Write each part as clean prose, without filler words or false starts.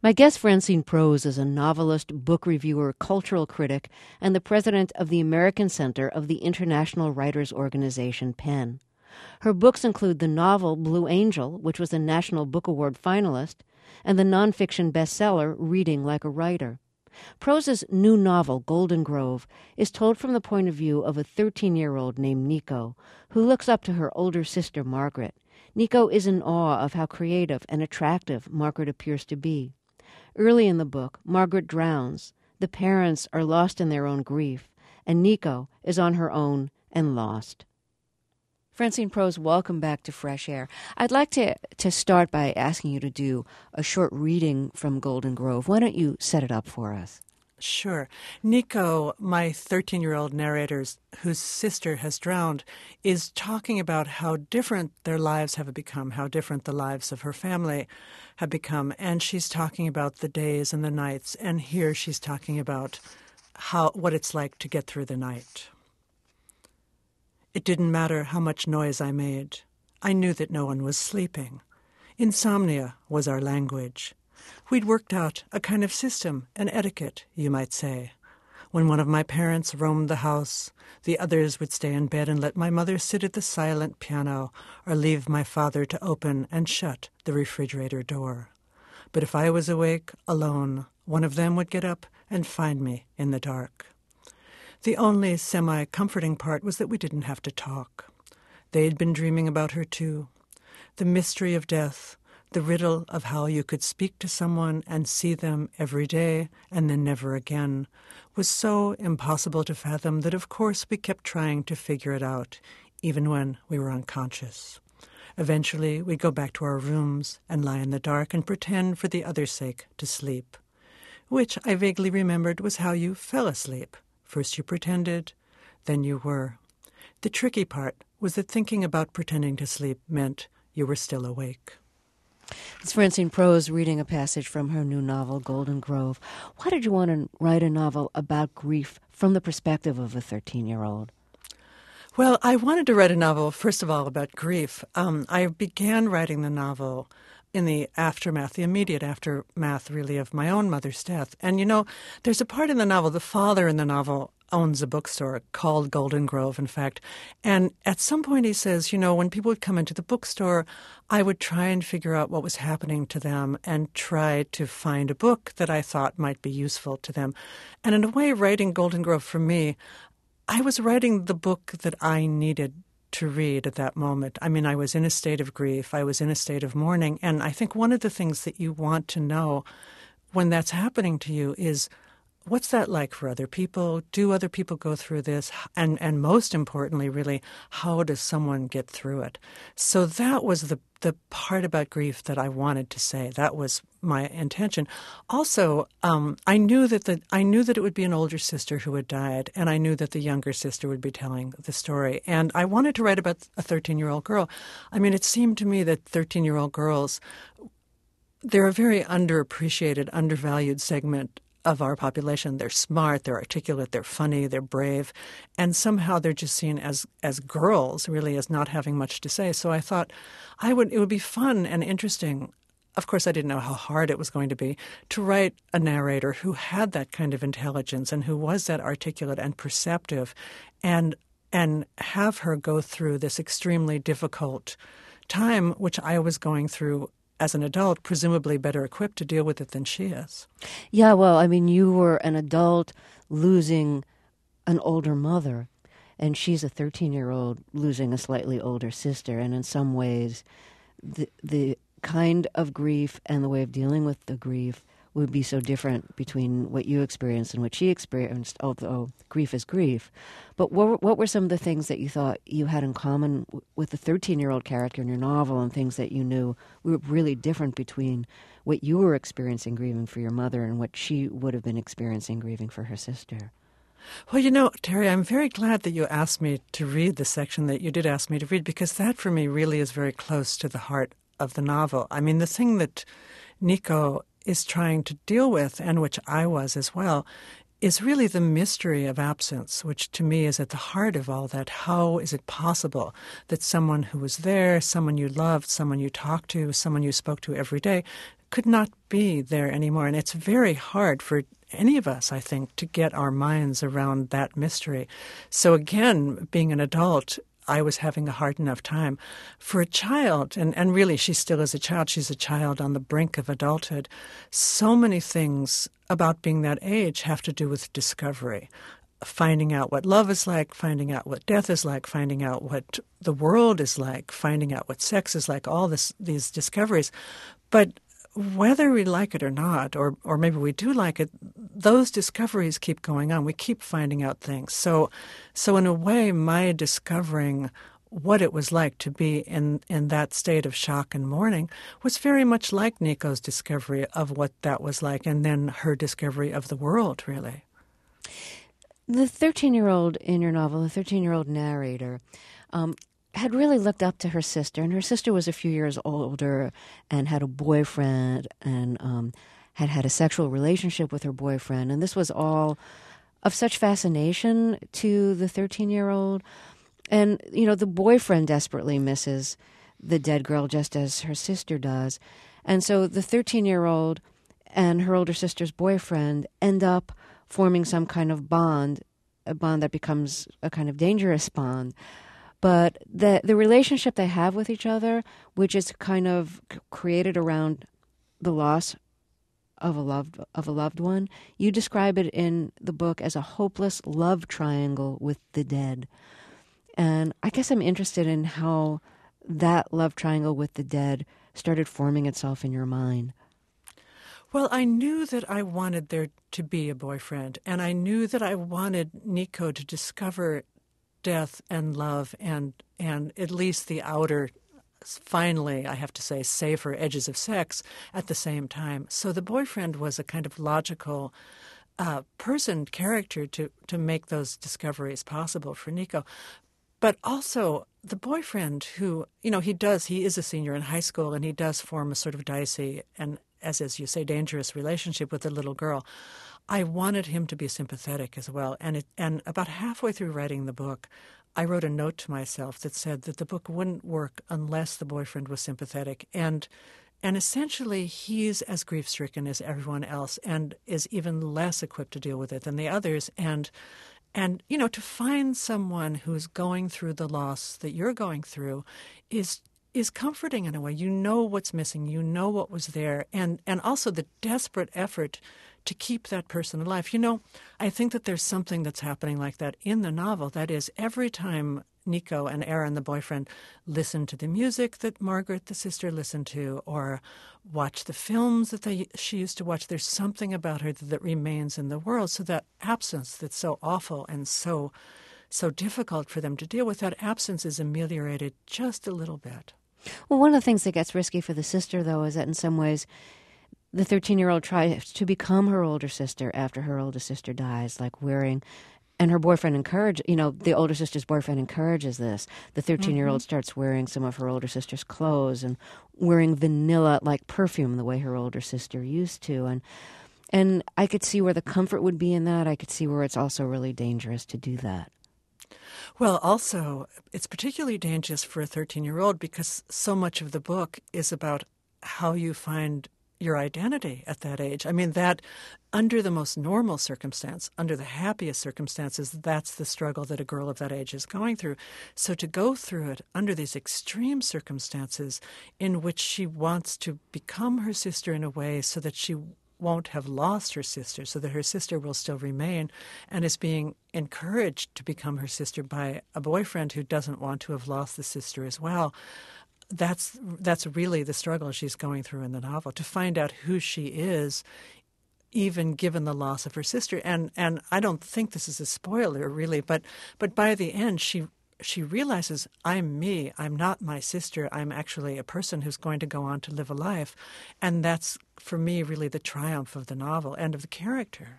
My guest, Francine Prose, is a novelist, book reviewer, cultural critic, and the president of the American Center of the International Writers Organization, PEN. Her books include the novel Blue Angel, which was a National Book Award finalist, and the nonfiction bestseller Reading Like a Writer. Prose's new novel, Golden Grove, is told from the point of view of a 13-year-old named Nico, who looks up to her older sister, Margaret. Nico is in awe of how creative and attractive Margaret appears to be. Early in the book, Margaret drowns. The parents are lost in their own grief, and Nico is on her own and lost. Francine Prose, welcome back to Fresh Air. I'd like to start by asking you to do a short reading from Golden Grove. Why don't you set it up for us? Sure. Nico, my 13-year-old narrator whose sister has drowned, is talking about how different their lives have become, how different the lives of her family have become. And she's talking about the days and the nights. And here she's talking about what it's like to get through the night. It didn't matter how much noise I made. I knew that no one was sleeping. Insomnia was our language. We'd worked out a kind of system, an etiquette, you might say. When one of my parents roamed the house, the others would stay in bed and let my mother sit at the silent piano or leave my father to open and shut the refrigerator door. But if I was awake, alone, one of them would get up and find me in the dark. The only semi-comforting part was that we didn't have to talk. They'd been dreaming about her too. The mystery of death, the riddle of how you could speak to someone and see them every day and then never again, was so impossible to fathom that of course we kept trying to figure it out, even when we were unconscious. Eventually we'd go back to our rooms and lie in the dark and pretend for the other's sake to sleep, which I vaguely remembered was how you fell asleep. First you pretended, then you were. The tricky part was that thinking about pretending to sleep meant you were still awake. It's Francine Prose reading a passage from her new novel, Golden Grove. Why did you want to write a novel about grief from the perspective of a 13-year-old? Well, I wanted to write a novel, first of all, about grief. I began writing the novel in the aftermath, the immediate aftermath, really, of my own mother's death. And, there's a part in the novel, the father in the novel owns a bookstore called Golden Grove, in fact. And at some point he says, when people would come into the bookstore, I would try and figure out what was happening to them and try to find a book that I thought might be useful to them. And in a way, writing Golden Grove for me, I was writing the book that I needed to read at that moment. I mean, I was in a state of grief. I was in a state of mourning. And I think one of the things that you want to know when that's happening to you is, what's that like for other people? Do other people go through this? And most importantly, really, how does someone get through it? So that was the part about grief that I wanted to say. That was my intention. Also, I knew that it would be an older sister who had died, and I knew that the younger sister would be telling the story. And I wanted to write about a 13-year-old girl. I mean, it seemed to me that 13-year-old girls, they're a very underappreciated, undervalued segment of our population. They're smart, they're articulate, they're funny, they're brave, and somehow they're just seen as girls, really, as not having much to say. So I thought it would be fun and interesting. Of course, I didn't know how hard it was going to be to write a narrator who had that kind of intelligence and who was that articulate and perceptive, and have her go through this extremely difficult time, which I was going through as an adult, presumably better equipped to deal with it than she is. Yeah, well, I mean, you were an adult losing an older mother, and she's a 13-year-old losing a slightly older sister. And in some ways, the kind of grief and the way of dealing with the grief would be so different between what you experienced and what she experienced, although grief is grief. But what were some of the things that you thought you had in common with the 13-year-old character in your novel, and things that you knew were really different between what you were experiencing grieving for your mother and what she would have been experiencing grieving for her sister? Well, Terry, I'm very glad that you asked me to read the section that you did ask me to read, because that for me really is very close to the heart of the novel. I mean, the thing that Nico is trying to deal with, and which I was as well, is really the mystery of absence, which to me is at the heart of all that. How is it possible that someone who was there, someone you loved, someone you talked to, someone you spoke to every day, could not be there anymore. And it's very hard for any of us, I think, to get our minds around that mystery. So again, being an adult, I was having a hard enough time. For a child, and really she still is a child, she's a child on the brink of adulthood, so many things about being that age have to do with discovery. Finding out what love is like, finding out what death is like, finding out what the world is like, finding out what sex is like, all these discoveries. But whether we like it or not, or maybe we do like it, those discoveries keep going on. We keep finding out things. So in a way, my discovering what it was like to be in that state of shock and mourning was very much like Nico's discovery of what that was like, and then her discovery of the world, really. The 13-year-old in your novel, the 13-year-old narrator, had really looked up to her sister, and her sister was a few years older and had a boyfriend and had had a sexual relationship with her boyfriend. And this was all of such fascination to the 13-year-old. And, you know, the boyfriend desperately misses the dead girl just as her sister does. And so the 13-year-old and her older sister's boyfriend end up forming some kind of bond, a bond that becomes a kind of dangerous bond. But the relationship they have with each other, which is kind of created around the loss of a loved one, you describe it in the book as a hopeless love triangle with the dead. And I guess I'm interested in how that love triangle with the dead started forming itself in your mind. Well, I knew that I wanted there to be a boyfriend, and I knew that I wanted Nico to discover death and love and at least the outer, finally, I have to say, safer edges of sex at the same time. So the boyfriend was a kind of logical character to make those discoveries possible for Nico. But also the boyfriend who, you know, he is a senior in high school, and he does form a sort of dicey and, as you say, dangerous relationship with a little girl. I wanted him to be sympathetic as well. And about halfway through writing the book, I wrote a note to myself that said that the book wouldn't work unless the boyfriend was sympathetic. And essentially, he's as grief-stricken as everyone else and is even less equipped to deal with it than the others. And you know, to find someone who's going through the loss that you're going through is comforting in a way. You know what's missing. You know what was there. And also the desperate effort to keep that person alive. You know, I think that there's something that's happening like that in the novel. That is, every time Nico and Aaron, the boyfriend, listen to the music that Margaret, the sister, listened to, or watch the films that she used to watch, there's something about her that remains in the world. So that absence that's so awful and so difficult for them to deal with, that absence is ameliorated just a little bit. Well, one of the things that gets risky for the sister, though, is that in some ways the 13-year-old tries to become her older sister after her older sister dies, like wearing, and her boyfriend the older sister's boyfriend encourages this. The 13-year-old starts wearing some of her older sister's clothes and wearing vanilla-like perfume the way her older sister used to. And I could see where the comfort would be in that. I could see where it's also really dangerous to do that. Well, also, it's particularly dangerous for a 13-year-old because so much of the book is about how you find your identity at that age. I mean, that under the most normal circumstance, under the happiest circumstances, that's the struggle that a girl of that age is going through. So to go through it under these extreme circumstances in which she wants to become her sister in a way so that she won't have lost her sister, so that her sister will still remain, and is being encouraged to become her sister by a boyfriend who doesn't want to have lost the sister as well. That's really the struggle she's going through in the novel, to find out who she is, even given the loss of her sister. And I don't think this is a spoiler, really, but by the end, she realizes, I'm me. I'm not my sister. I'm actually a person who's going to go on to live a life. And that's, for me, really the triumph of the novel and of the character.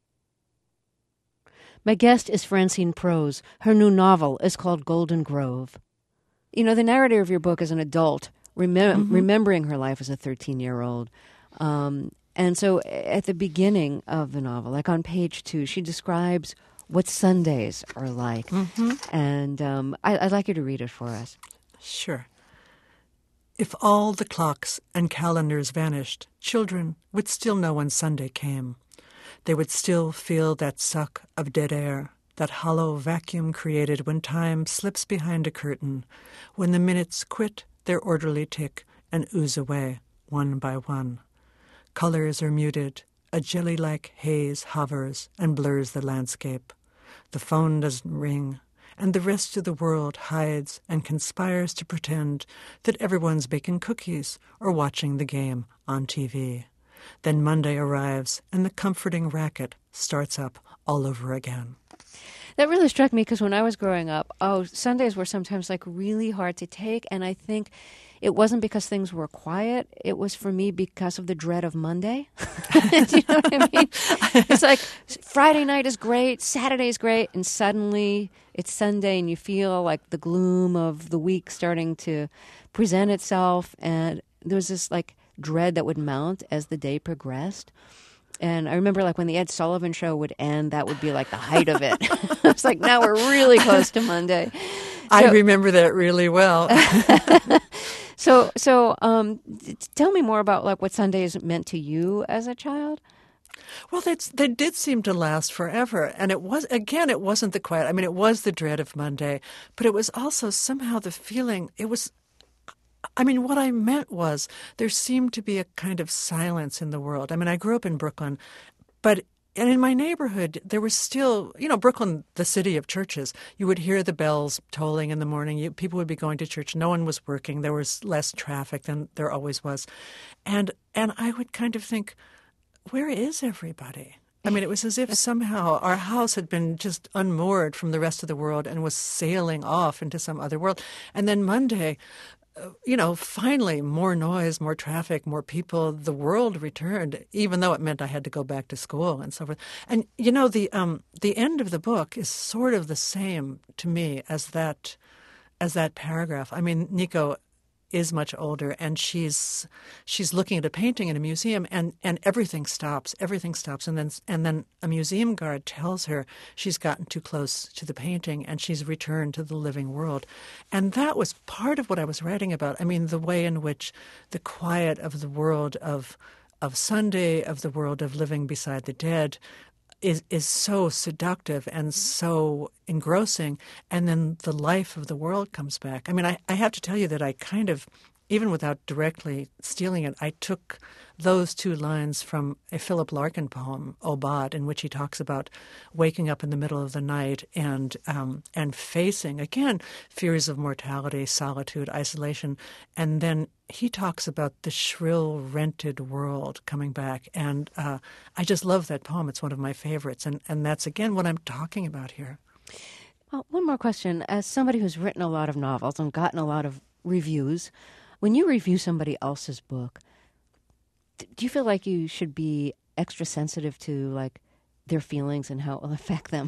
My guest is Francine Prose. Her new novel is called Golden Grove. You know, the narrator of your book is an adult, remembering her life as a 13-year-old. And so at the beginning of the novel, like on page 2, she describes what Sundays are like. And I'd like you to read it for us. Sure. If all the clocks and calendars vanished, children would still know when Sunday came. They would still feel that suck of dead air, that hollow vacuum created when time slips behind a curtain, when the minutes quit their orderly tick and ooze away, one by one. Colors are muted, a jelly-like haze hovers and blurs the landscape. The phone doesn't ring, and the rest of the world hides and conspires to pretend that everyone's baking cookies or watching the game on TV. Then Monday arrives, and the comforting racket starts up all over again. That really struck me because when I was growing up, Sundays were sometimes like really hard to take, and I think it wasn't because things were quiet. It was for me because of the dread of Monday. Do you know what I mean? It's like Friday night is great, Saturday is great, and suddenly it's Sunday and you feel like the gloom of the week starting to present itself. And there was this like dread that would mount as the day progressed. And I remember like when the Ed Sullivan Show would end, that would be like the height of it. It's like, now we're really close to Monday. I remember that really well. So, tell me more about like what Sundays meant to you as a child. Well, they did seem to last forever. And it wasn't the quiet. I mean, it was the dread of Monday, but it was also somehow the feeling, what I meant was there seemed to be a kind of silence in the world. I mean, I grew up in Brooklyn, and in my neighborhood, there was still, Brooklyn, the city of churches. You would hear the bells tolling in the morning. People would be going to church. No one was working. There was less traffic than there always was. And I would kind of think, where is everybody? I mean, it was as if somehow our house had been just unmoored from the rest of the world and was sailing off into some other world. And then Monday, finally, more noise, more traffic, more people. The world returned, even though it meant I had to go back to school and so forth. And the end of the book is sort of the same to me as that paragraph. I mean, Nico is much older, and she's looking at a painting in a museum, and everything stops, and then a museum guard tells her she's gotten too close to the painting and she's returned to the living world. And that was part of what I was writing about. I mean, the way in which the quiet of the world of Sunday, of the world of living beside the dead, is so seductive and so engrossing, and then the life of the world comes back. I mean, I have to tell you that I kind of, even without directly stealing it, I took those two lines from a Philip Larkin poem, Obad, in which he talks about waking up in the middle of the night and facing, again, fears of mortality, solitude, isolation. And then he talks about the shrill, rented world coming back. And I just love that poem. It's one of my favorites. And that's, again, what I'm talking about here. Well, one more question. As somebody who's written a lot of novels and gotten a lot of reviews, when you review somebody else's book, do you feel like you should be extra sensitive to like their feelings and how it will affect them?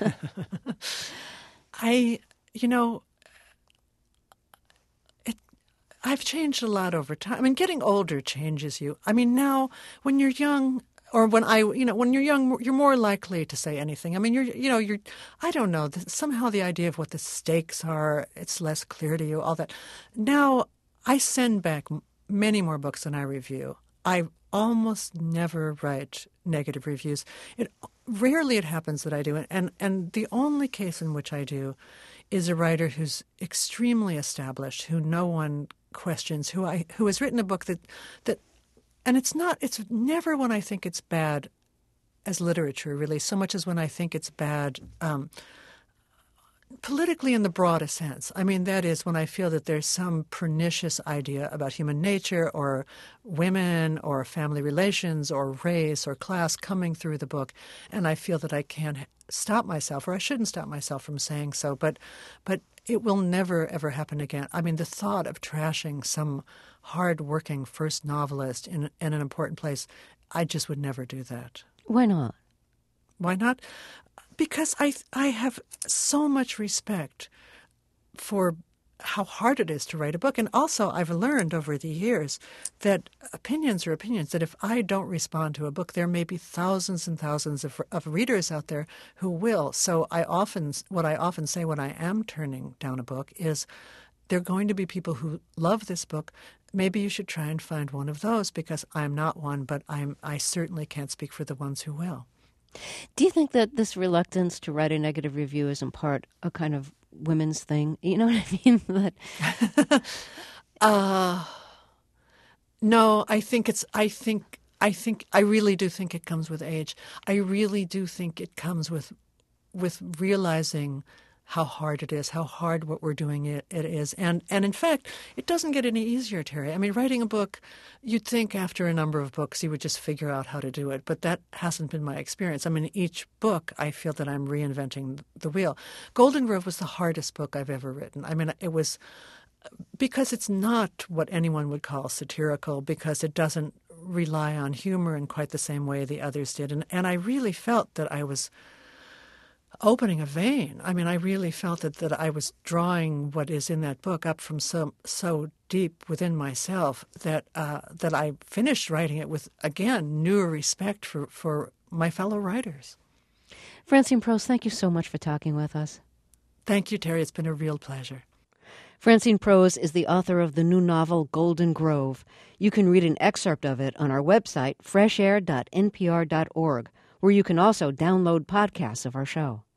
I've changed a lot over time. I mean, getting older changes you. I mean, now when you're young, or when you're young, you're more likely to say anything. I mean, I don't know. Somehow the idea of what the stakes are, it's less clear to you. All that. Now I send back many more books than I review. I almost never write negative reviews. Rarely it happens that I do it, and the only case in which I do is a writer who's extremely established, who no one questions, who has written a book that and it's never when I think it's bad as literature, really, so much as when I think it's bad politically in the broadest sense. I mean, that is when I feel that there's some pernicious idea about human nature or women or family relations or race or class coming through the book, and I feel that I can't stop myself, or I shouldn't stop myself from saying so, but it will never, ever happen again. I mean, the thought of trashing some hard-working first novelist in an important place, I just would never do that. Why not? Why not? Because I have so much respect for how hard it is to write a book. And also I've learned over the years that opinions are opinions, that if I don't respond to a book, there may be thousands and thousands of readers out there who will. So what I often say when I am turning down a book is, there are going to be people who love this book. Maybe you should try and find one of those, because I'm not one, but I certainly can't speak for the ones who will. Do you think that this reluctance to write a negative review is in part a kind of women's thing? You know what I mean? No, I really do think it comes with age. I really do think it comes with realizing how hard it is, how hard what we're doing it is. And in fact, it doesn't get any easier, Terry. I mean, writing a book, you'd think after a number of books you would just figure out how to do it, but that hasn't been my experience. I mean, each book I feel that I'm reinventing the wheel. Golden Grove was the hardest book I've ever written. I mean, it was because it's not what anyone would call satirical, because it doesn't rely on humor in quite the same way the others did. And I really felt that I was opening a vein. I mean, I really felt that I was drawing what is in that book up from so deep within myself that I finished writing it with, again, new respect for my fellow writers. Francine Prose, thank you so much for talking with us. Thank you, Terry. It's been a real pleasure. Francine Prose is the author of the new novel Golden Grove. You can read an excerpt of it on our website, freshair.npr.org, where you can also download podcasts of our show.